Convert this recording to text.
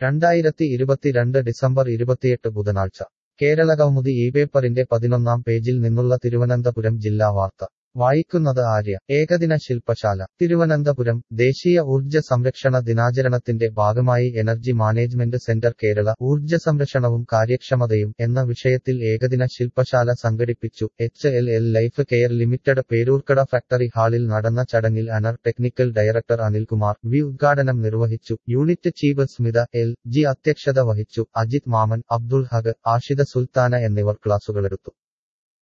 2022 December 28 ബുധനാഴ്ച കേരളകൗമുദി ഈ പേപ്പറിന്റെ 11-ാം പേജിൽ നിന്നുള്ള തിരുവനന്തപുരം ജില്ലാ വാർത്ത വായിക്കുന്നത് ആര്യ. ഏകദിന ശില്പശാല തിരുവനന്തപുരം ദേശീയ ഊർജ്ജ സംരക്ഷണ ദിനാചരണത്തിന്റെ ഭാഗമായി എനർജി മാനേജ്മെന്റ് സെന്റർ കേരള ഊർജ്ജ സംരക്ഷണവും കാര്യക്ഷമതയും എന്ന വിഷയത്തിൽ ഏകദിന ശില്പശാല സംഘടിപ്പിച്ചു. HLL life care limited Peroorkada factory ഹാളിൽ നടന്ന ചടങ്ങിൽ അനർ ടെക്നിക്കൽ ഡയറക്ടർ അനിൽകുമാർ വി ഉദ്ഘാടനം നിർവഹിച്ചു. യൂണിറ്റ് ചീഫ് സ്മിത LG അധ്യക്ഷത വഹിച്ചു. അജിത് മാമൻ, അബ്ദുൾ ഹഖ്, ആഷിദ സുൽത്താന എന്നിവർ ക്ലാസുകളെടുത്തു.